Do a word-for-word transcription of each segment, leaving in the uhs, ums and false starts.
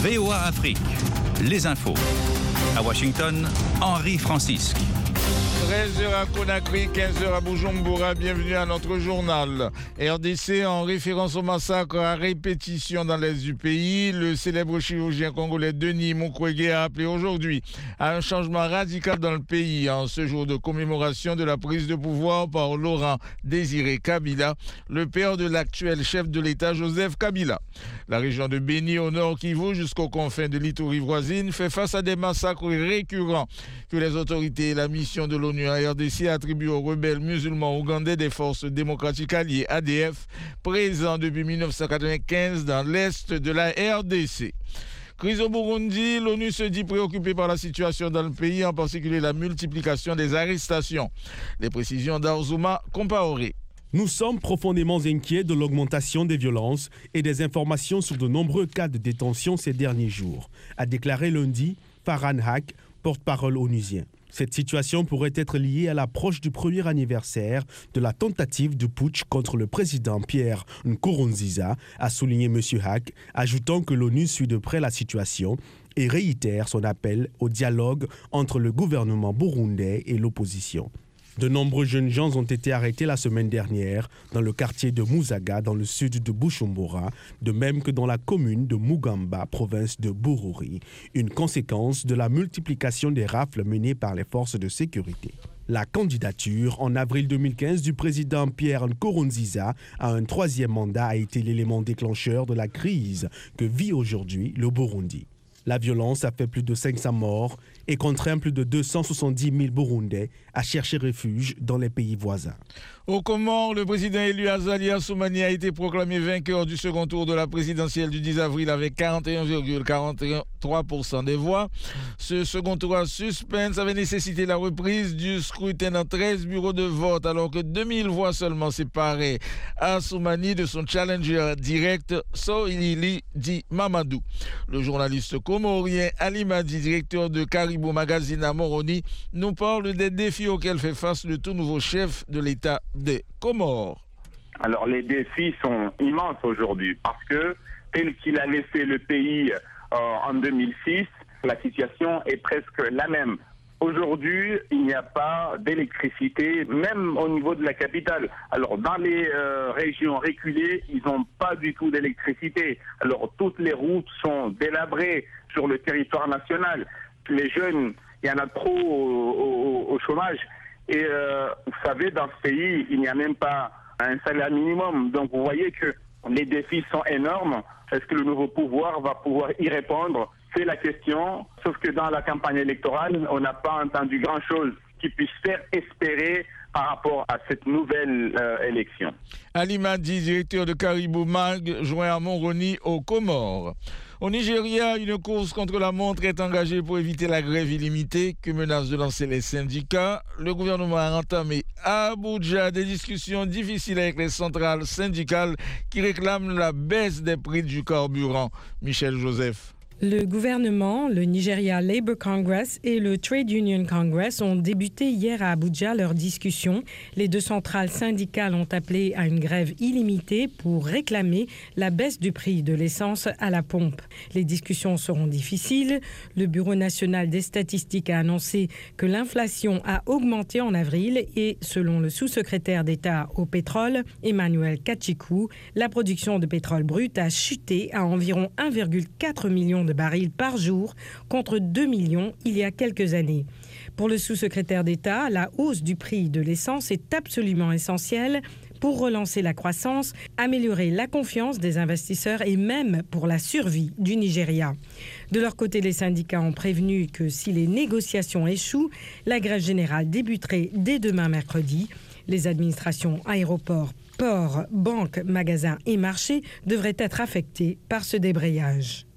V O A Afrique, les infos. À Washington, Henri Francisque. treize heures à Conakry, quinze heures à Bujumbura, bienvenue à notre journal. R D C en référence au massacre à répétition dans l'est du pays. Le célèbre chirurgien congolais Denis Mukwege a appelé aujourd'hui à un changement radical dans le pays en ce jour de commémoration de la prise de pouvoir par Laurent Désiré Kabila, le père de l'actuel chef de l'État Joseph Kabila. La région de Béni au nord Kivu jusqu'aux confins de l'Ituri voisine fait face à des massacres récurrents que les autorités et la mission de l'ONU à R D C attribuent aux rebelles musulmans ougandais des forces démocratiques alliées A D F, présents depuis mille neuf cent quatre-vingt-quinze dans l'est de la R D C. Crise au Burundi, l'ONU se dit préoccupée par la situation dans le pays, en particulier la multiplication des arrestations. Les précisions d'Arzouma Compaoré. Nous sommes profondément inquiets de l'augmentation des violences et des informations sur de nombreux cas de détention ces derniers jours, a déclaré lundi Farhan Haq, porte-parole onusien. Cette situation pourrait être liée à l'approche du premier anniversaire de la tentative de putsch contre le président Pierre Nkurunziza, a souligné M. Haq, ajoutant que l'ONU suit de près la situation et réitère son appel au dialogue entre le gouvernement burundais et l'opposition. De nombreux jeunes gens ont été arrêtés la semaine dernière dans le quartier de Musaga, dans le sud de Bujumbura, de même que dans la commune de Mugamba, province de Bururi, une conséquence de la multiplication des rafles menées par les forces de sécurité. La candidature en avril deux mille quinze du président Pierre Nkurunziza à un troisième mandat a été l'élément déclencheur de la crise que vit aujourd'hui le Burundi. La violence a fait plus de cinq cents morts et contraint plus de deux cent soixante-dix mille Burundais à chercher refuge dans les pays voisins. Aux Comores, le président élu Azali Assoumani a été proclamé vainqueur du second tour de la présidentielle du dix avril avec quarante et un virgule quarante-trois pour cent des voix. Ce second tour à suspense avait nécessité la reprise du scrutin dans treize bureaux de vote alors que deux mille voix seulement séparaient Assoumani de son challenger direct Sohili Di Mamadou. Le journaliste comorien Ali Madi, directeur de Caribou Magazine à Moroni, nous parle des défis auxquels fait face le tout nouveau chef de l'État des Comores. Alors les défis sont immenses aujourd'hui parce que tel qu'il a laissé le pays euh, en deux mille six, la situation est presque la même. Aujourd'hui, il n'y a pas d'électricité, même au niveau de la capitale. Alors, dans les euh, régions reculées, ils n'ont pas du tout d'électricité. Alors, toutes les routes sont délabrées sur le territoire national. Les jeunes, il y en a trop au, au, au chômage. Et euh, vous savez, dans ce pays, il n'y a même pas un salaire minimum. Donc, vous voyez que les défis sont énormes. Est-ce que le nouveau pouvoir va pouvoir y répondre ? C'est la question, sauf que dans la campagne électorale, on n'a pas entendu grand-chose qui puisse faire espérer par rapport à cette nouvelle euh, élection. Ali Madi, directeur de Caribou Mag, joint à Moroni aux Comores. Au Nigeria, une course contre la montre est engagée pour éviter la grève illimitée que menacent de lancer les syndicats. Le gouvernement a entamé à Abuja des discussions difficiles avec les centrales syndicales qui réclament la baisse des prix du carburant. Michel Joseph. Le gouvernement, le Nigeria Labour Congress et le Trade Union Congress ont débuté hier à Abuja leurs discussions. Les deux centrales syndicales ont appelé à une grève illimitée pour réclamer la baisse du prix de l'essence à la pompe. Les discussions seront difficiles. Le Bureau national des statistiques a annoncé que l'inflation a augmenté en avril et, selon le sous-secrétaire d'État au pétrole, Emmanuel Kachikou, la production de pétrole brut a chuté à environ un virgule quatre million de barils par jour contre deux millions il y a quelques années. Pour le sous-secrétaire d'État, la hausse du prix de l'essence est absolument essentielle pour relancer la croissance, améliorer la confiance des investisseurs et même pour la survie du Nigeria. De leur côté, les syndicats ont prévenu que si les négociations échouent, la grève générale débuterait dès demain mercredi. Les administrations aéroports, ports, banques, magasins et marchés devraient être affectées par ce débrayage.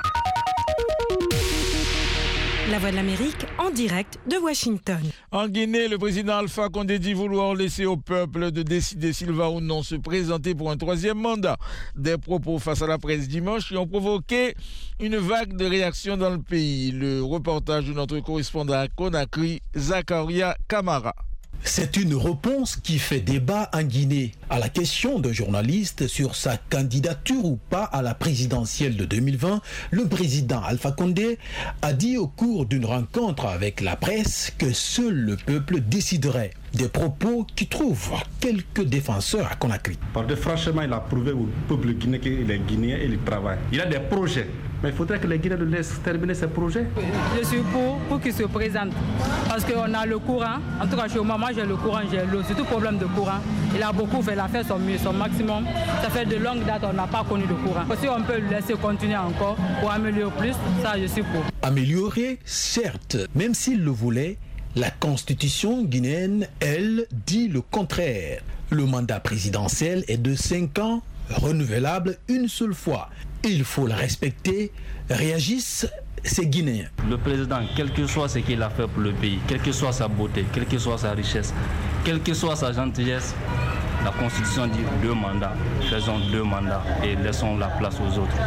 La Voix de l'Amérique en direct de Washington. En Guinée, le président Alpha Condé dit vouloir laisser au peuple de décider s'il va ou non se présenter pour un troisième mandat. Des propos face à la presse dimanche qui ont provoqué une vague de réactions dans le pays. Le reportage de notre correspondant à Conakry, Zakaria Kamara. C'est une réponse qui fait débat en Guinée. À la question d'un journaliste sur sa candidature ou pas à la présidentielle de deux mille vingt, le président Alpha Condé a dit au cours d'une rencontre avec la presse que seul le peuple déciderait. Des propos qui trouvent quelques défenseurs à Conakry. Parce que franchement, il a prouvé au peuple guinéen qu'il est guinéen et il travaille. Il a des projets. Mais il faudrait que les Guinéens laissent terminer ces projets. Je suis pour, pour qu'ils se présentent. Parce qu'on a le courant. En tout cas, chez moi, moi j'ai le courant, j'ai l'eau. C'est tout problème de courant. Il a beaucoup fait, il a fait son mieux, son maximum. Ça fait de longue date, on n'a pas connu de courant. Si on peut le laisser continuer encore pour améliorer plus, ça, je suis pour. Améliorer, certes, même s'il le voulait, la constitution guinéenne, elle, dit le contraire. Le mandat présidentiel est de cinq ans, renouvelable une seule fois. Il faut le respecter, réagissent ces Guinéens. Le président, quel que soit ce qu'il a fait pour le pays, quelle que soit sa beauté, quelle que soit sa richesse, quelle que soit sa gentillesse, la constitution dit deux mandats. Faisons deux mandats et laissons la place aux autres.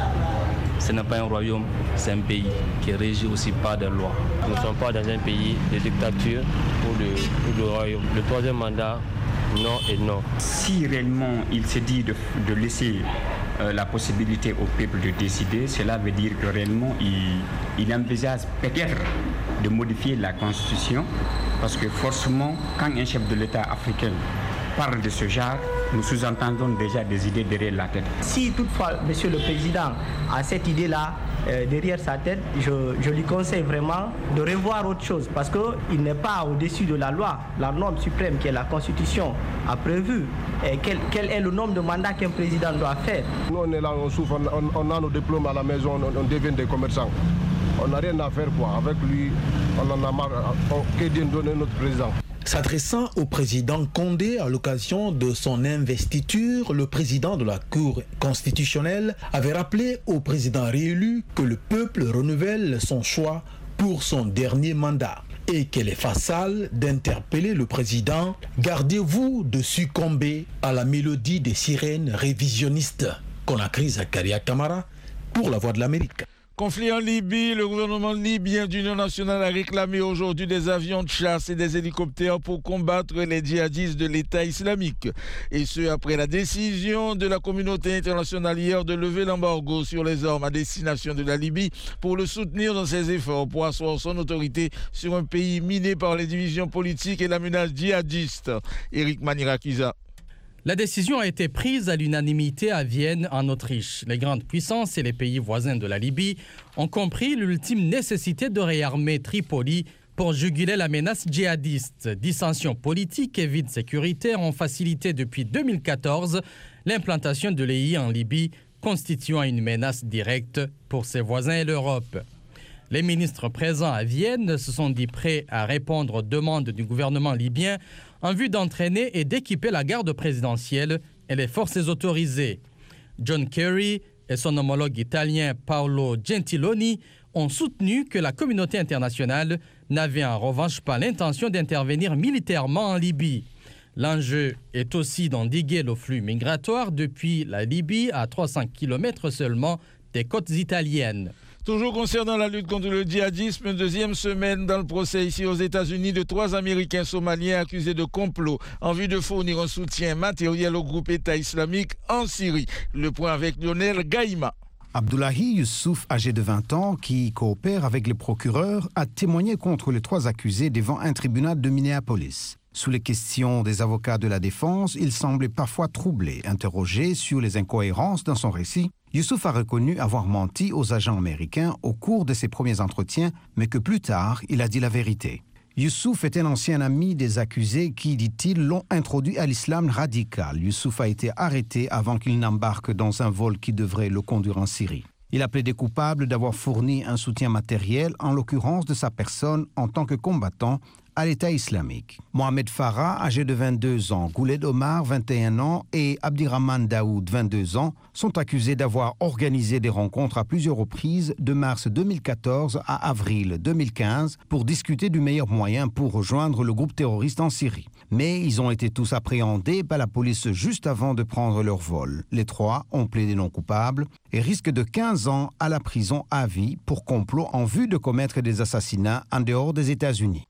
Ce n'est pas un royaume, c'est un pays qui est régi aussi par des lois. Nous ne sommes pas dans un pays de dictature ou de, ou de royaume. Le troisième mandat, non et non. Si réellement il se dit de, de laisser euh, la possibilité au peuple de décider, cela veut dire que réellement il, il envisage peut-être de modifier la constitution, parce que forcément, quand un chef de l'État africain parle de ce genre, nous sous-entendons déjà des idées derrière la tête. Si toutefois, Monsieur le Président a cette idée-là euh, derrière sa tête, je, je lui conseille vraiment de revoir autre chose, parce qu'il n'est pas au-dessus de la loi. La norme suprême qui est la Constitution a prévu euh, quel, quel est le nombre de mandats qu'un président doit faire. Nous on est là, on souffre, on, on a nos diplômes à la maison, on, on devient des commerçants. On n'a rien à faire quoi. Avec lui, on en a marre. Que Dieu nous donne notre président. S'adressant au président Condé à l'occasion de son investiture, le président de la Cour constitutionnelle avait rappelé au président réélu que le peuple renouvelle son choix pour son dernier mandat et qu'elle est facile d'interpeller le président. Gardez-vous de succomber à la mélodie des sirènes révisionnistes. Conakry, Zakaria Kamara pour la Voix de l'Amérique. Conflit en Libye, le gouvernement libyen d'Union nationale a réclamé aujourd'hui des avions de chasse et des hélicoptères pour combattre les djihadistes de l'État islamique. Et ce, après la décision de la communauté internationale hier de lever l'embargo sur les armes à destination de la Libye pour le soutenir dans ses efforts pour asseoir son autorité sur un pays miné par les divisions politiques et la menace djihadiste. Eric Manirakiza. La décision a été prise à l'unanimité à Vienne, en Autriche. Les grandes puissances et les pays voisins de la Libye ont compris l'ultime nécessité de réarmer Tripoli pour juguler la menace djihadiste. Dissensions politiques et vides sécuritaires ont facilité depuis deux mille quatorze l'implantation de l'E I en Libye, constituant une menace directe pour ses voisins et l'Europe. Les ministres présents à Vienne se sont dit prêts à répondre aux demandes du gouvernement libyen en vue d'entraîner et d'équiper la garde présidentielle et les forces autorisées. John Kerry et son homologue italien Paolo Gentiloni ont soutenu que la communauté internationale n'avait en revanche pas l'intention d'intervenir militairement en Libye. L'enjeu est aussi d'endiguer le flux migratoire depuis la Libye à trois cents kilomètres seulement des côtes italiennes. Toujours concernant la lutte contre le djihadisme, une deuxième semaine dans le procès ici aux États-Unis de trois Américains somaliens accusés de complot en vue de fournir un soutien matériel au groupe État islamique en Syrie. Le point avec Lionel Gaïma. Abdullahi Youssouf, âgé de vingt ans, qui coopère avec le procureur, a témoigné contre les trois accusés devant un tribunal de Minneapolis. Sous les questions des avocats de la défense, il semblait parfois troublé. Interrogé sur les incohérences dans son récit, Youssouf a reconnu avoir menti aux agents américains au cours de ses premiers entretiens, mais que plus tard, il a dit la vérité. Youssouf est un ancien ami des accusés qui, dit-il, l'ont introduit à l'islam radical. Youssouf a été arrêté avant qu'il n'embarque dans un vol qui devrait le conduire en Syrie. Il a plaidé coupable d'avoir fourni un soutien matériel, en l'occurrence de sa personne en tant que combattant, à l'État islamique. Mohamed Farah, âgé de vingt-deux ans, Gouled Omar, vingt et un ans, et Abdirahman Daoud, vingt-deux ans, sont accusés d'avoir organisé des rencontres à plusieurs reprises de mars deux mille quatorze à avril deux mille quinze pour discuter du meilleur moyen pour rejoindre le groupe terroriste en Syrie. Mais ils ont été tous appréhendés par la police juste avant de prendre leur vol. Les trois ont plaidé non coupables et risquent de quinze ans à la prison à vie pour complot en vue de commettre des assassinats en dehors des États-Unis.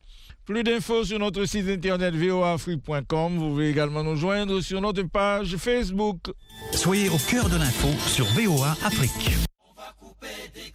Plus d'infos sur notre site internet v o a afrique point com. Vous pouvez également nous joindre sur notre page Facebook. Soyez au cœur de l'info sur V O A Afrique.